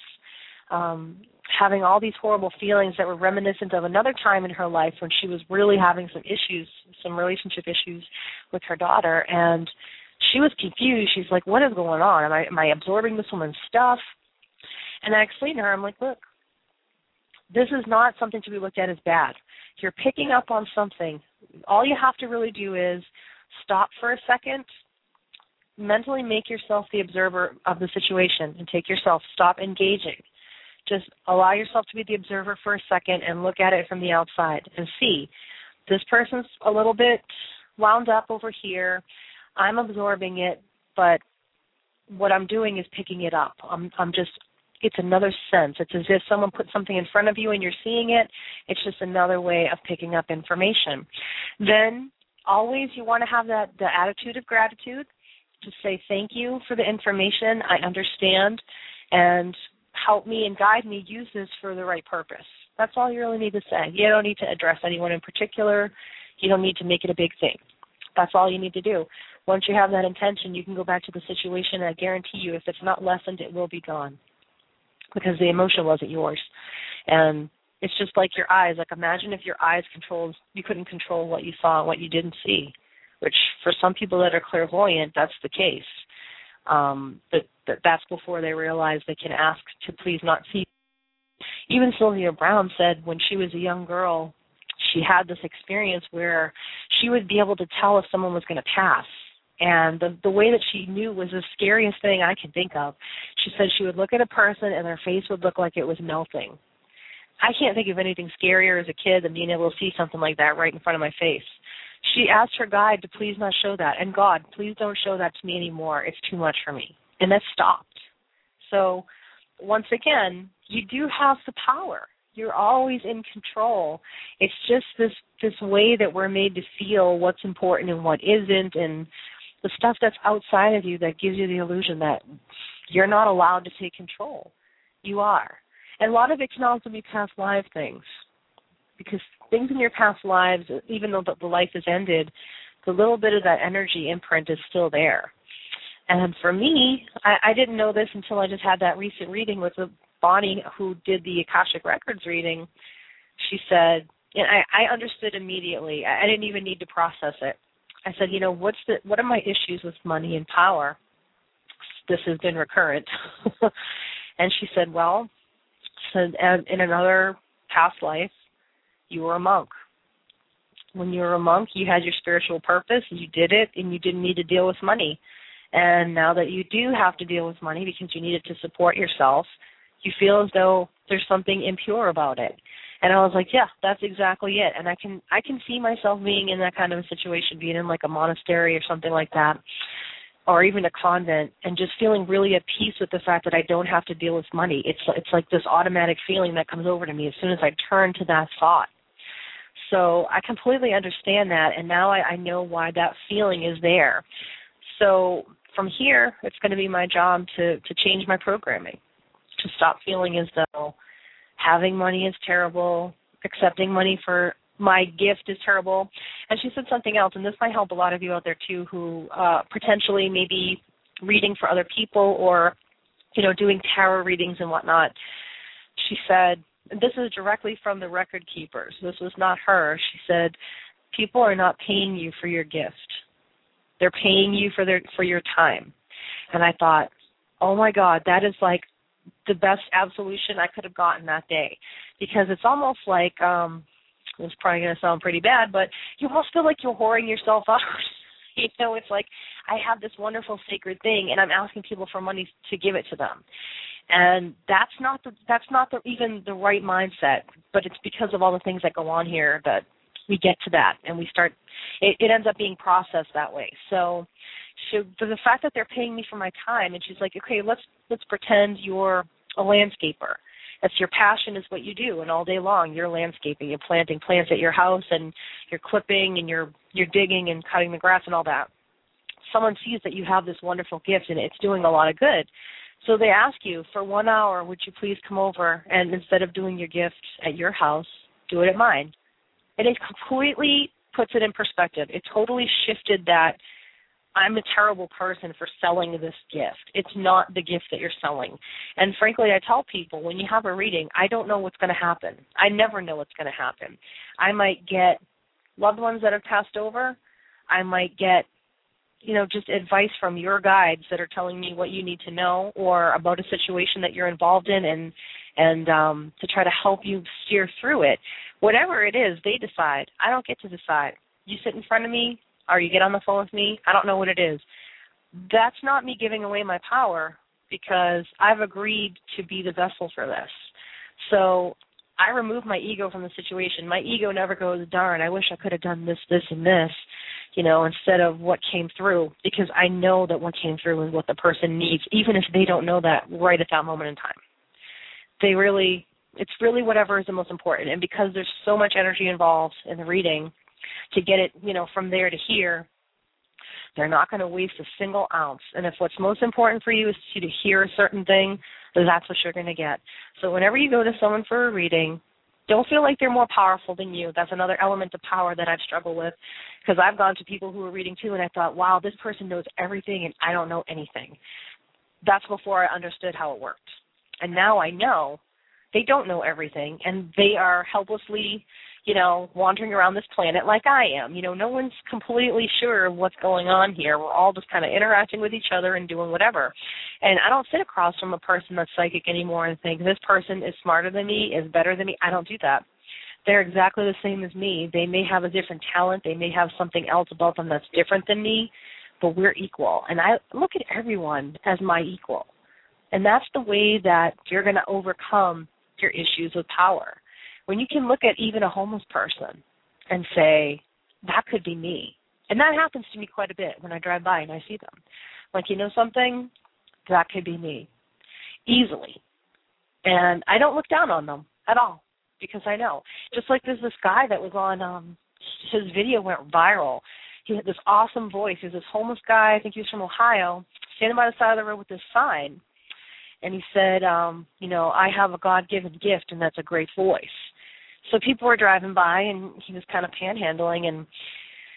having all these horrible feelings that were reminiscent of another time in her life when she was really having some relationship issues with her daughter. And she was confused. She's like, what is going on? Am I absorbing this woman's stuff? And I explained to her, I'm like, look, this is not something to be looked at as bad. You're picking up on something. All you have to really do is stop for a second, mentally make yourself the observer of the situation, and stop engaging. Just allow yourself to be the observer for a second and look at it from the outside and see, this person's a little bit wound up over here. I'm absorbing it, but what I'm doing is picking it up. It's another sense. It's as if someone put something in front of you and you're seeing it. It's just another way of picking up information. Then always you want to have the attitude of gratitude, to say thank you for the information. I understand, and help me and guide me, use this for the right purpose. That's all you really need to say. You don't need to address anyone in particular. You don't need to make it a big thing. That's all you need to do. Once you have that intention, you can go back to the situation, and I guarantee you, if it's not lessened, it will be gone, because the emotion wasn't yours. And it's just like your eyes. Like, imagine if your eyes you couldn't control what you saw and what you didn't see, which for some people that are clairvoyant, that's the case. That's before they realize they can ask to please not see. Even Sylvia Browne said when she was a young girl, she had this experience where she would be able to tell if someone was going to pass. And the way that she knew was the scariest thing I can think of. She said she would look at a person and their face would look like it was melting. I can't think of anything scarier as a kid than being able to see something like that right in front of my face. She asked her guide to please not show that. And God, please don't show that to me anymore. It's too much for me. And that stopped. So once again, you do have the power. You're always in control. It's just this way that we're made to feel what's important and what isn't, and the stuff that's outside of you that gives you the illusion that you're not allowed to take control. You are. And a lot of it can also be past life things, because things in your past lives, even though the life has ended, the little bit of that energy imprint is still there. And for me, I didn't know this until I just had that recent reading with Bonnie, who did the Akashic Records reading. She said, and I understood immediately. I didn't even need to process it. I said, what are my issues with money and power? This has been recurrent. And she said, well, in another past life, you were a monk. When you were a monk, you had your spiritual purpose, you did it, and you didn't need to deal with money. And now that you do have to deal with money because you need it to support yourself, you feel as though there's something impure about it. And I was like, yeah, that's exactly it. And I can see myself being in that kind of a situation, being in like a monastery or something like that, or even a convent, and just feeling really at peace with the fact that I don't have to deal with money. It's like this automatic feeling that comes over to me as soon as I turn to that thought. So I completely understand that, and now I know why that feeling is there. So from here, it's going to be my job to change my programming, to stop feeling as though having money is terrible, accepting money for my gift is terrible. And she said something else, and this might help a lot of you out there too who potentially may be reading for other people or, doing tarot readings and whatnot. She said, this is directly from the record keepers. This was not her. She said, people are not paying you for your gift. They're paying you for your time. And I thought, oh my God, that is like the best absolution I could have gotten that day, because it's almost like it's probably going to sound pretty bad, but you almost feel like you're whoring yourself out. It's like I have this wonderful sacred thing, and I'm asking people for money to give it to them, and that's not even the right mindset. But it's because of all the things that go on here that we get to that, and we start. It ends up being processed that way. So the fact that they're paying me for my time, and she's like, okay, let's pretend you're a landscaper. That's your passion, is what you do, and all day long you're landscaping. You're planting plants at your house, and you're clipping, and you're digging and cutting the grass and all that. Someone sees that you have this wonderful gift, and it's doing a lot of good. So they ask you, for 1 hour, would you please come over, and instead of doing your gift at your house, do it at mine. And it completely puts it in perspective. It totally shifted that I'm a terrible person for selling this gift. It's not the gift that you're selling. And frankly, I tell people, when you have a reading, I don't know what's going to happen. I never know what's going to happen. I might get loved ones that have passed over. I might get, just advice from your guides that are telling me what you need to know, or about a situation that you're involved in, and to try to help you steer through it. Whatever it is, they decide. I don't get to decide. You sit in front of me, or you get on the phone with me, I don't know what it is. That's not me giving away my power, because I've agreed to be the vessel for this. So I remove my ego from the situation. My ego never goes, darn, I wish I could have done this, this, and this, instead of what came through, because I know that what came through is what the person needs, even if they don't know that right at that moment in time. It's really whatever is the most important. And because there's so much energy involved in the reading, to get it, from there to here, they're not going to waste a single ounce. And if what's most important for you is to hear a certain thing, then that's what you're going to get. So whenever you go to someone for a reading, don't feel like they're more powerful than you. That's another element of power that I've struggled with, because I've gone to people who are reading too, and I thought, wow, this person knows everything, and I don't know anything. That's before I understood how it worked. And now I know they don't know everything, and they are helplessly wandering around this planet like I am. No one's completely sure of what's going on here. We're all just kind of interacting with each other and doing whatever. And I don't sit across from a person that's psychic anymore and think, this person is smarter than me, is better than me. I don't do that. They're exactly the same as me. They may have a different talent. They may have something else about them that's different than me, but we're equal. And I look at everyone as my equal. And that's the way that you're going to overcome your issues with power. When you can look at even a homeless person and say, that could be me. And that happens to me quite a bit when I drive by and I see them. Like, something? That could be me. Easily. And I don't look down on them at all, because I know. Just like there's this guy that was on, his video went viral. He had this awesome voice. He was this homeless guy, I think he was from Ohio, standing by the side of the road with this sign. And he said, I have a God-given gift, and that's a great voice. So people were driving by, and he was kind of panhandling, and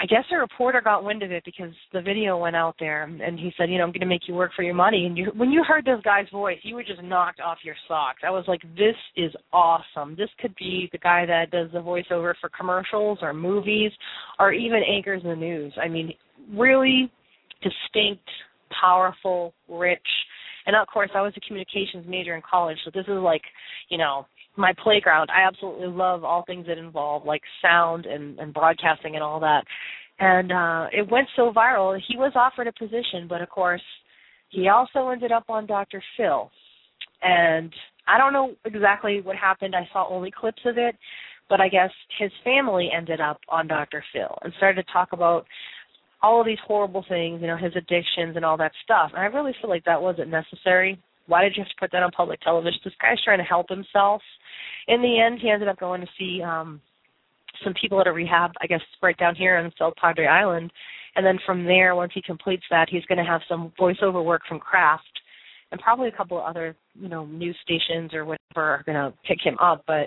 I guess a reporter got wind of it because the video went out there, and he said, I'm going to make you work for your money. And when you heard this guy's voice, you were just knocked off your socks. I was like, this is awesome. This could be the guy that does the voiceover for commercials or movies or even anchors the news. I mean, really distinct, powerful, rich. And, of course, I was a communications major in college, so this is like, my playground. I absolutely love all things that involve like sound and broadcasting and all that. And it went so viral. He was offered a position, but of course he also ended up on Dr. Phil. And I don't know exactly what happened. I saw only clips of it, but I guess his family ended up on Dr. Phil and started to talk about all of these horrible things, his addictions and all that stuff. And I really feel like that wasn't necessary. Why did you have to put that on public television? This guy's trying to help himself. In the end, he ended up going to see some people at a rehab, I guess, right down here on South Padre Island. And then from there, once he completes that, he's going to have some voiceover work from Kraft and probably a couple of other, news stations or whatever are going to pick him up. But,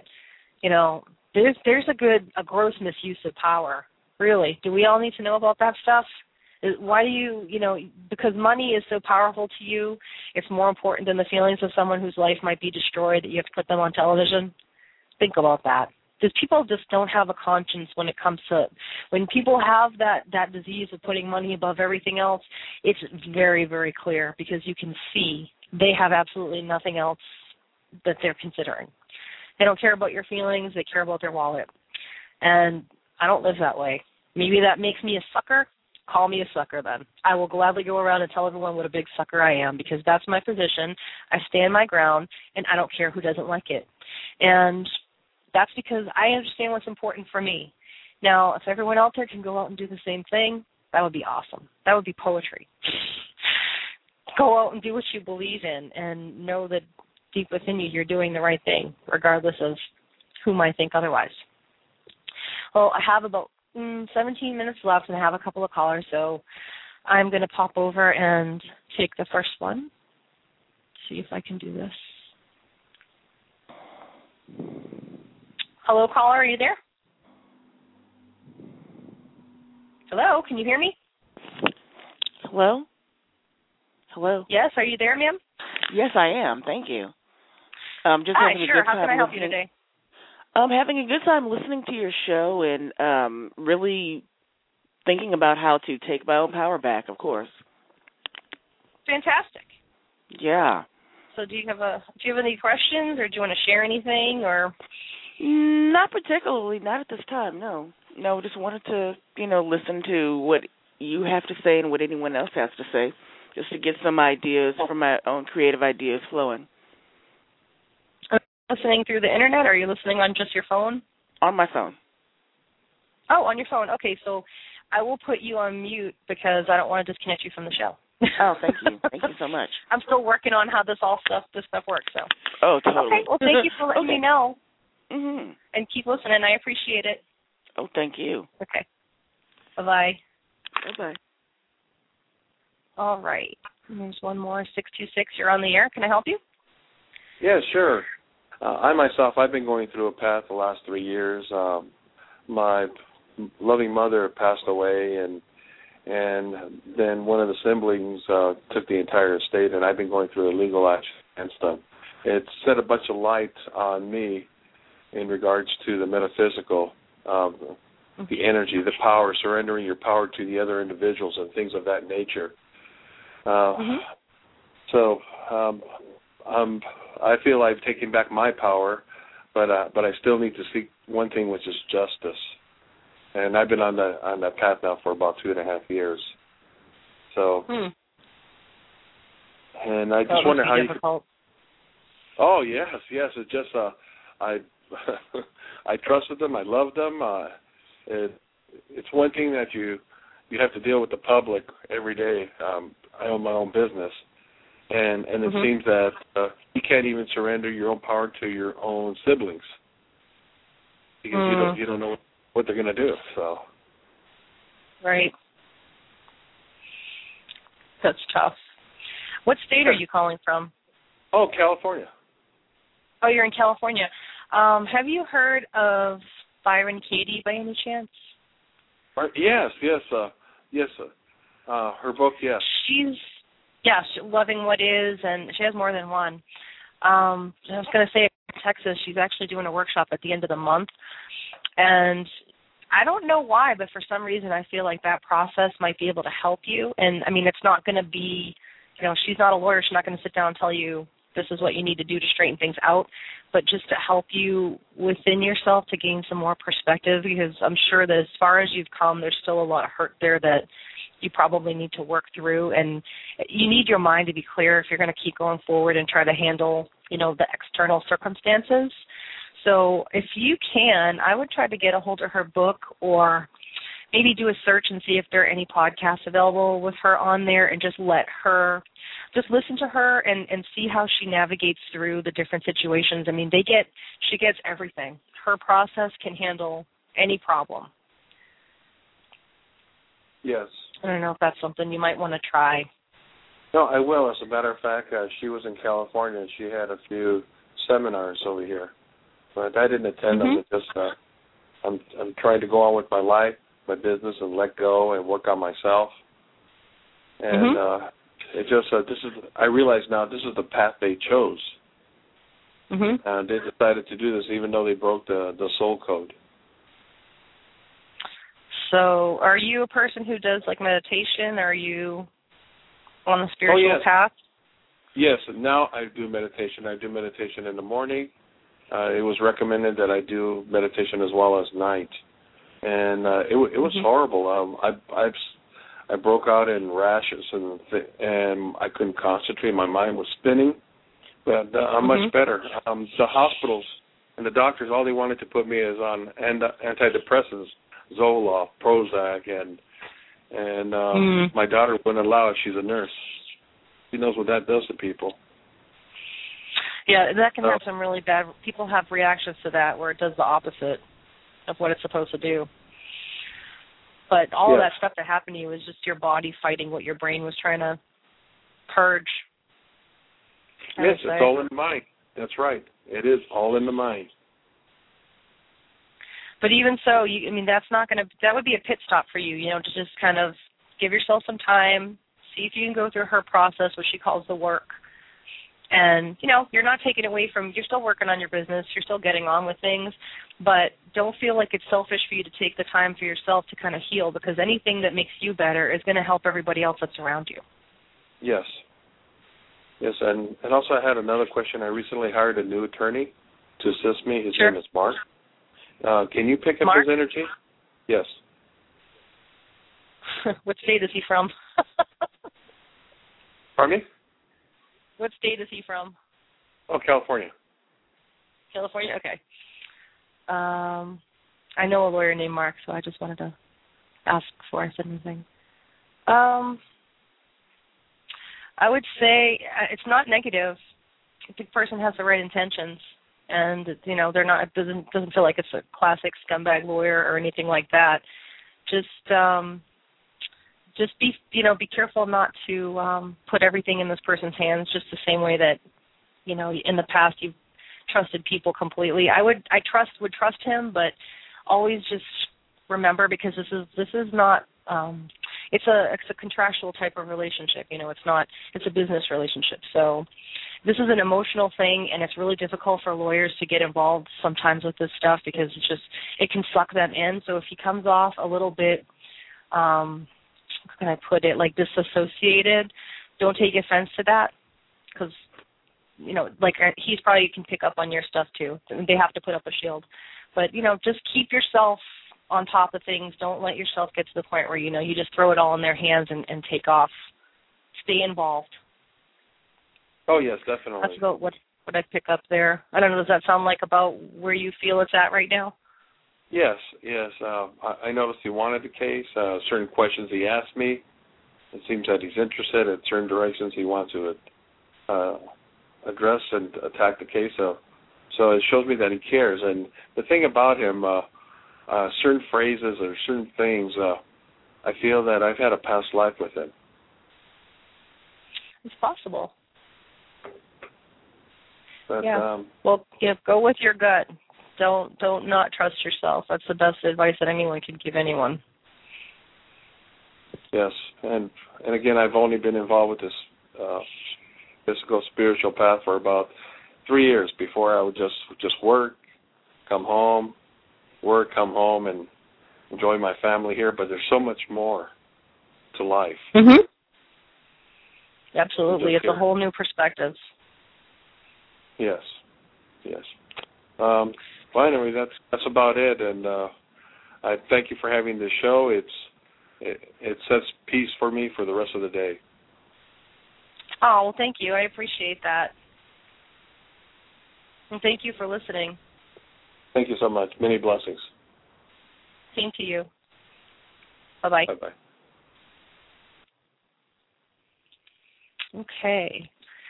there's a gross misuse of power, really. Do we all need to know about that stuff? Why do you, because money is so powerful to you, it's more important than the feelings of someone whose life might be destroyed that you have to put them on television? Think about that. Because people just don't have a conscience when it comes to, when people have that disease of putting money above everything else, it's very, very clear because you can see they have absolutely nothing else that they're considering. They don't care about your feelings, they care about their wallet. And I don't live that way. Maybe that makes me a sucker. Call me a sucker then. I will gladly go around and tell everyone what a big sucker I am because that's my position. I stand my ground, and I don't care who doesn't like it. And that's because I understand what's important for me. Now, if everyone out there can go out and do the same thing, that would be awesome. That would be poetry. Go out and do what you believe in and know that deep within you you're doing the right thing, regardless of who might think otherwise. Well, I have about 17 minutes left, and I have a couple of callers, so I'm going to pop over and take the first one. See if I can do this. Hello, caller, are you there? Hello, can you hear me? Hello? Hello? Yes, are you there, ma'am? Yes, I am. Thank you. Just Hi, having a sure. good How time can I help you listening. today? I'm having a good time listening to your show and really thinking about how to take my own power back, of course. Fantastic. Yeah. So do you have any questions, or do you want to share anything, or? Not particularly, not at this time, no. No, just wanted to, listen to what you have to say and what anyone else has to say, just to get some ideas from my own creative ideas flowing. Listening through the internet, or are you listening on just your phone? On my phone. Oh, on your phone. Okay, so I will put you on mute because I don't want to disconnect you from the show. Oh, thank you. Thank you so much. I'm still working on how this stuff works. So. Oh, totally. Okay, well, thank you for letting me know. Mm-hmm. And keep listening. I appreciate it. Oh, thank you. Okay. Bye-bye. Bye-bye. All right. There's one more, 626. You're on the air. Can I help you? Yeah, sure. I've been going through a path the last 3 years. My loving mother passed away, and then one of the siblings took the entire estate, and I've been going through a legal action against them. It set a bunch of light on me in regards to the metaphysical, the energy, the power, surrendering your power to the other individuals and things of that nature. So I feel I've taken back my power, but I still need to seek one thing, which is justice. And I've been on that path now for about 2.5 years. So, and I just wonder how difficult. Oh yes. It's just I I trusted them. I loved them. It's one thing that you have to deal with the public every day. I own my own business, and it seems that you can't even surrender your own power to your own siblings because you don't know what they're going to do. So, right, that's tough. What state are you calling from? Oh, California. Oh, you're in California. Have you heard of Byron Katie by any chance? Yes, her book, yes. She's Loving What Is, and she has more than one. I was going to say in Texas, she's actually doing a workshop at the end of the month, and I don't know why, but for some reason I feel like that process might be able to help you. And I mean, it's not going to be, she's not a lawyer. She's not going to sit down and tell you this is what you need to do to straighten things out, but just to help you within yourself to gain some more perspective, because I'm sure that as far as you've come, there's still a lot of hurt there that you probably need to work through, and you need your mind to be clear if you're going to keep going forward and try to handle, the external circumstances. So if you can, I would try to get a hold of her book, or maybe do a search and see if there are any podcasts available with her on there, and just listen to her and see how she navigates through the different situations. I mean, she gets everything. Her process can handle any problem. Yes. I don't know if that's something you might want to try. No, I will. As a matter of fact, she was in California and she had a few seminars over here, but I didn't attend them. It's just I'm trying to go on with my life, my business, and let go and work on myself. And it just I realize now this is the path they chose. And they decided to do this even though they broke the soul code. So are you a person who does like meditation? Are you on the spiritual path? Yes, now I do meditation. I do meditation in the morning. It was recommended that I do meditation as well as night. And it was horrible. I broke out in rashes and I couldn't concentrate. My mind was spinning. But I'm much better. The hospitals and the doctors, all they wanted to put me is on antidepressants, Zoloft, Prozac, and my daughter wouldn't allow it. She's a nurse. She knows what that does to people. Yeah, that can have some really bad. People have reactions to that where it does the opposite of what it's supposed to do. But all of that stuff that happened to you was just your body fighting what your brain was trying to purge. Yes, it's all in the mind. That's right. It is all in the mind. But even so, that would be a pit stop for you, to just kind of give yourself some time, see if you can go through her process, what she calls the work. And, you're not taking away you're still working on your business, you're still getting on with things, but don't feel like it's selfish for you to take the time for yourself to kind of heal, because anything that makes you better is going to help everybody else that's around you. Yes. Yes, and also I had another question. I recently hired a new attorney to assist me. His name is Mark. Can you pick up his energy? Yes. What state is he from? Pardon me? What state is he from? Oh, California. California? Okay. I know a lawyer named Mark, so I just wanted to ask before I said anything. I would say it's not negative if the person has the right intentions, and they're not. It doesn't feel like it's a classic scumbag lawyer or anything like that. Just be careful not to put everything in this person's hands. Just the same way that in the past you've trusted people completely. I would trust him, but always just remember, because this is not. It's a contractual type of relationship. It's a business relationship. So this is an emotional thing, and it's really difficult for lawyers to get involved sometimes with this stuff, because it can suck them in. So if he comes off a little bit, how can I put it, like disassociated, don't take offense to that, because he's probably can pick up on your stuff too. They have to put up a shield, but just keep yourself on top of things. Don't let yourself get to the point where you just throw it all in their hands and take off. Stay involved. Oh yes, definitely. That's about what I pick up there. I don't know. Does that sound like about where you feel it's at right now? Yes. I noticed he wanted the case. Certain questions he asked me. It seems that he's interested in certain directions he wants to address and attack the case. So it shows me that he cares. And the thing about him. Certain phrases or certain things, I feel that I've had a past life with him. It's possible. But, go with your gut. Don't not trust yourself. That's the best advice that anyone can give anyone. Yes, and again, I've only been involved with this physical spiritual path for about 3 years. Before, I would just work, come home, work, come home, and enjoy my family here. But there's so much more to life. Mm-hmm. Absolutely, it's a whole new perspective. Yes. Well, anyway, that's about it, and I thank you for having this show. It sets peace for me for the rest of the day. Oh, well, thank you. I appreciate that. And thank you for listening. Thank you so much. Many blessings. Same to you. Bye-bye. Bye-bye. Okay.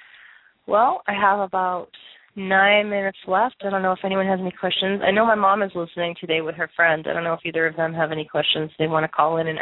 Well, I have about 9 minutes left. I don't know if anyone has any questions. I know my mom is listening today with her friend. I don't know if either of them have any questions they want to call in and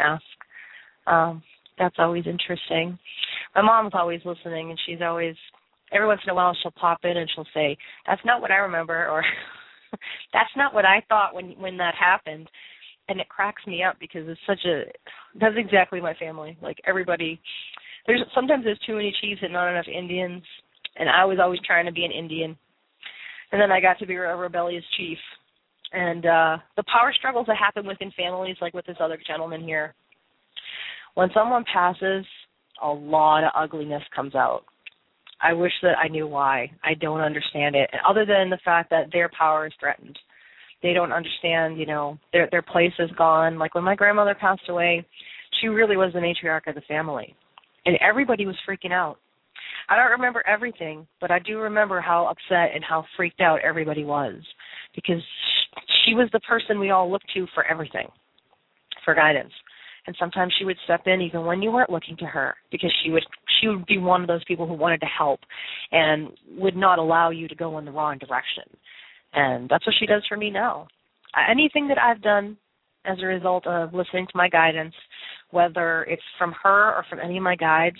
ask. That's always interesting. My mom's always listening, and she's always, every once in a while she'll pop in and she'll say, that's not what I remember, or that's not what I thought when that happened. And it cracks me up because that's exactly my family. Like everybody, sometimes there's too many chiefs and not enough Indians, and I was always trying to be an Indian. And then I got to be a rebellious chief. And the power struggles that happen within families, like with this other gentleman here, when someone passes, a lot of ugliness comes out. I wish that I knew why. I don't understand it, other than the fact that their power is threatened. They don't understand, their place is gone. Like when my grandmother passed away, she really was the matriarch of the family, and everybody was freaking out. I don't remember everything, but I do remember how upset and how freaked out everybody was, because she was the person we all looked to for everything, for guidance. And sometimes she would step in even when you weren't looking to her, because she would be one of those people who wanted to help and would not allow you to go in the wrong direction. And that's what she does for me now. Anything that I've done as a result of listening to my guidance, whether it's from her or from any of my guides,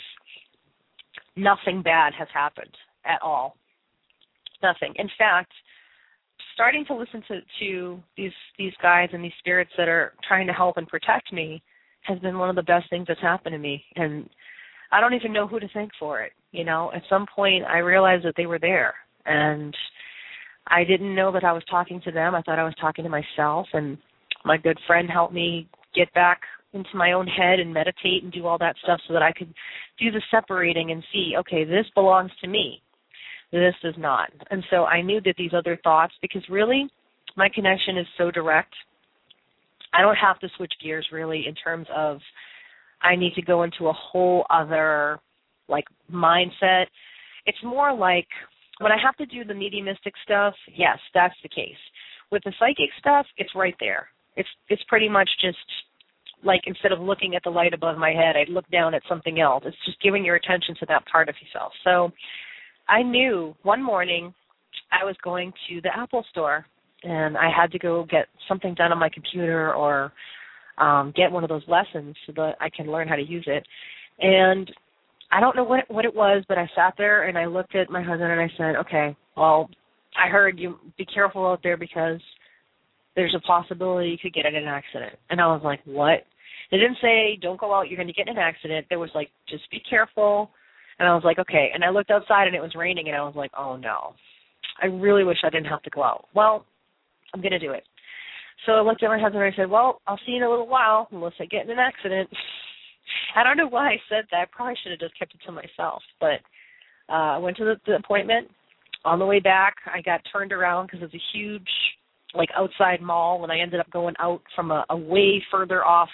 nothing bad has happened at all. Nothing. In fact, starting to listen to these guides and these spirits that are trying to help and protect me has been one of the best things that's happened to me. And I don't even know who to thank for it. At some point I realized that they were there, and I didn't know that I was talking to them. I thought I was talking to myself, and my good friend helped me get back into my own head and meditate and do all that stuff so that I could do the separating and see, okay, this belongs to me. This does not. And so I knew that these other thoughts, because really my connection is so direct, I don't have to switch gears really in terms of I need to go into a whole other mindset. It's more like when I have to do the mediumistic stuff, yes, that's the case. With the psychic stuff, it's right there. It's pretty much just like instead of looking at the light above my head, I'd look down at something else. It's just giving your attention to that part of yourself. So I knew one morning I was going to the Apple store, and I had to go get something done on my computer or get one of those lessons so that I can learn how to use it. And I don't know what it was, but I sat there and I looked at my husband and I said, okay, well, I heard you be careful out there because there's a possibility you could get in an accident. And I was like, what? They didn't say, don't go out, you're going to get in an accident. There was like, just be careful. And I was like, okay. And I looked outside and it was raining, and I was like, oh, no. I really wish I didn't have to go out. Well, I'm going to do it. So I looked at my husband and I said, well, I'll see you in a little while unless I get in an accident. I don't know why I said that. I probably should have just kept it to myself. But I went to the appointment. On the way back, I got turned around because it was a huge, outside mall, and I ended up going out from a way further off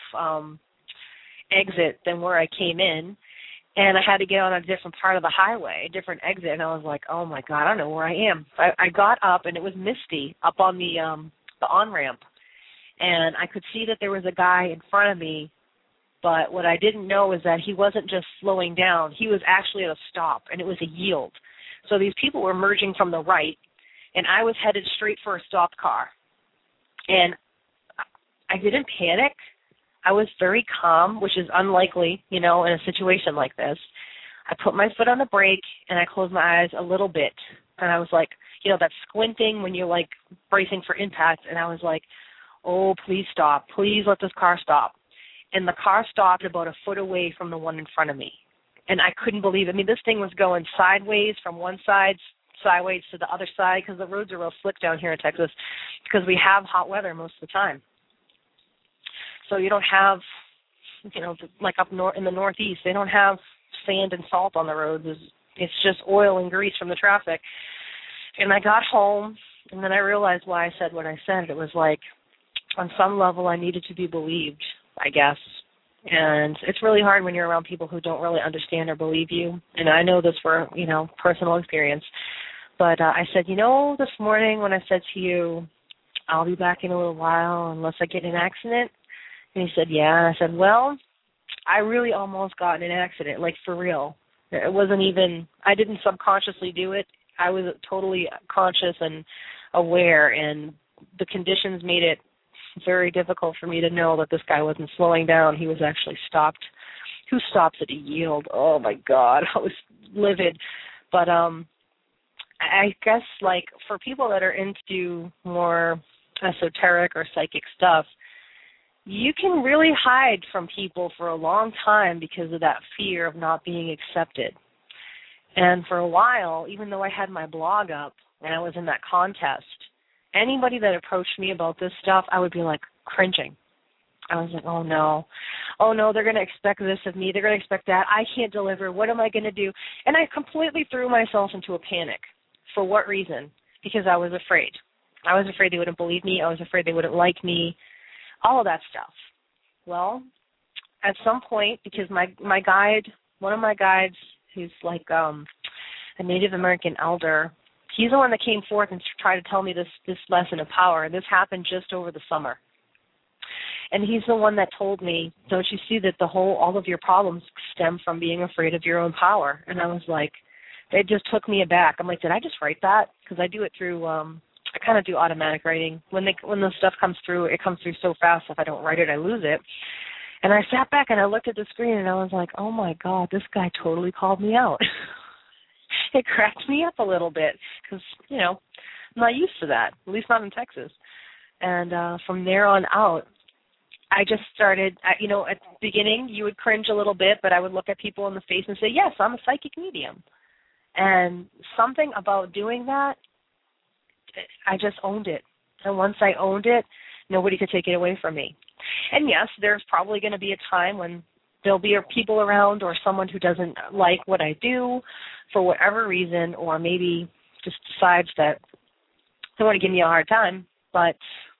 exit than where I came in. And I had to get on a different part of the highway, a different exit, and I was like, oh, my God, I don't know where I am. I got up, and it was misty up on the on-ramp, and I could see that there was a guy in front of me, but what I didn't know was that he wasn't just slowing down. He was actually at a stop, and it was a yield. So these people were merging from the right, and I was headed straight for a stopped car. And I didn't panic. I was very calm, which is unlikely, in a situation like this. I put my foot on the brake, and I closed my eyes a little bit. And I was like, that squinting when you're, bracing for impact. And I was like, oh, please stop. Please let this car stop. and the car stopped about a foot away from the one in front of me. And I couldn't believe it. I mean, this thing was going sideways from one side, sideways to the other side, because the roads are real slick down here in Texas because we have hot weather most of the time. So you don't have, like up north in the Northeast, they don't have sand and salt on the roads. It's just oil and grease from the traffic. And I got home, and then I realized why I said what I said. It was like, on some level, I needed to be believed, I guess. And it's really hard when you're around people who don't really understand or believe you. And I know this for, personal experience. But I said, this morning when I said to you, I'll be back in a little while unless I get in an accident. And he said, yeah. And I said, well, I really almost got in an accident, like for real. It wasn't even, I didn't subconsciously do it. I was totally conscious and aware, and the conditions made it very difficult for me to know that this guy wasn't slowing down. He was actually stopped. Who stops at a yield? Oh, my God. I was livid. But I guess, like, for people that are into more esoteric or psychic stuff, you can really hide from people for a long time because of that fear of not being accepted. And for a while, even though I had my blog up and I was in that contest, anybody that approached me about this stuff, I would be like cringing. I was like, oh no, they're going to expect this of me. They're going to expect that. I can't deliver. What am I going to do? And I completely threw myself into a panic. For what reason? Because I was afraid. I was afraid they wouldn't believe me. I was afraid they wouldn't like me, all of that stuff. Well, at some point, because my guide, one of my guides, who's like a Native American elder, he's the one that came forth and tried to tell me this lesson of power. This happened just over the summer. And he's the one that told me, don't you see that all of your problems stem from being afraid of your own power? And I was like, it just took me aback. I'm like, did I just write that? Because I do it through, I kind of do automatic writing. When the stuff comes through, it comes through so fast. If I don't write it, I lose it. And I sat back and I looked at the screen and I was like, oh my God, this guy totally called me out. It cracked me up a little bit because, I'm not used to that, at least not in Texas. And from there on out, I just started, at the beginning you would cringe a little bit, but I would look at people in the face and say, yes, I'm a psychic medium. And something about doing that, I just owned it. And once I owned it, nobody could take it away from me. And yes, there's probably going to be a time when there'll be people around or someone who doesn't like what I do for whatever reason, or maybe just decides that they want to give me a hard time, but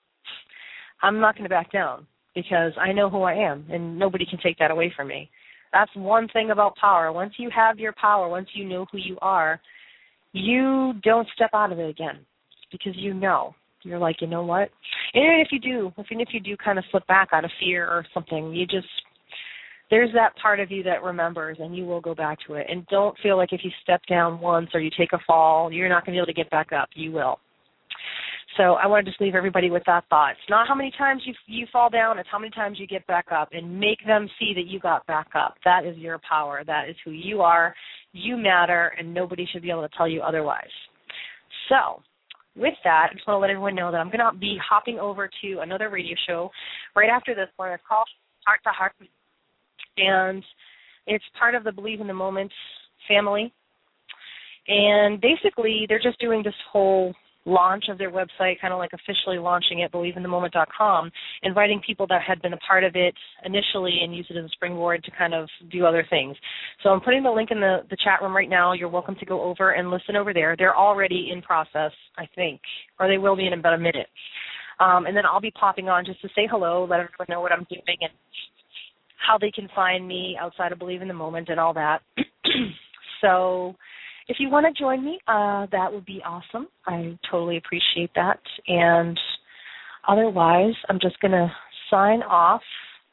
I'm not going to back down because I know who I am and nobody can take that away from me. That's one thing about power. Once you have your power, once you know who you are, you don't step out of it again because you know. You're like, you know what? And even if you do kind of slip back out of fear or something, there's that part of you that remembers and you will go back to it. And don't feel like if you step down once or you take a fall, you're not going to be able to get back up. You will. So I want to just leave everybody with that thought. It's not how many times you fall down, it's how many times you get back up, and make them see that you got back up. That is your power. That is who you are. You matter, and nobody should be able to tell you otherwise. So with that, I just want to let everyone know that I'm going to be hopping over to another radio show right after this one. It's called Heart to Heart, and it's part of the Believe in the Moment family. And basically, they're just doing this whole launch of their website, kind of like officially launching it, believeinthemoment.com, inviting people that had been a part of it initially and use it as a springboard to kind of do other things. So I'm putting the link in the chat room right now. You're welcome to go over and listen over there. They're already in process, I think, or they will be in about a minute. And then I'll be popping on just to say hello, let everyone know what I'm doing and how they can find me outside of Believe in the Moment and all that. So if you want to join me, that would be awesome. I totally appreciate that. And otherwise, I'm just going to sign off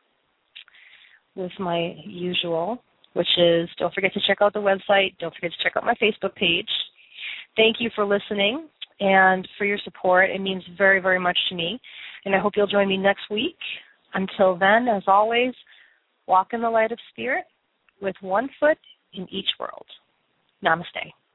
with my usual, which is don't forget to check out the website. Don't forget to check out my Facebook page. Thank you for listening and for your support. It means very, very much to me. And I hope you'll join me next week. Until then, as always, walk in the light of spirit with one foot in each world. Namaste.